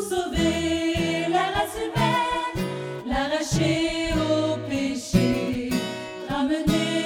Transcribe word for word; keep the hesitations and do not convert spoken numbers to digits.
sauver la race humaine, l'arracher au péché, ramener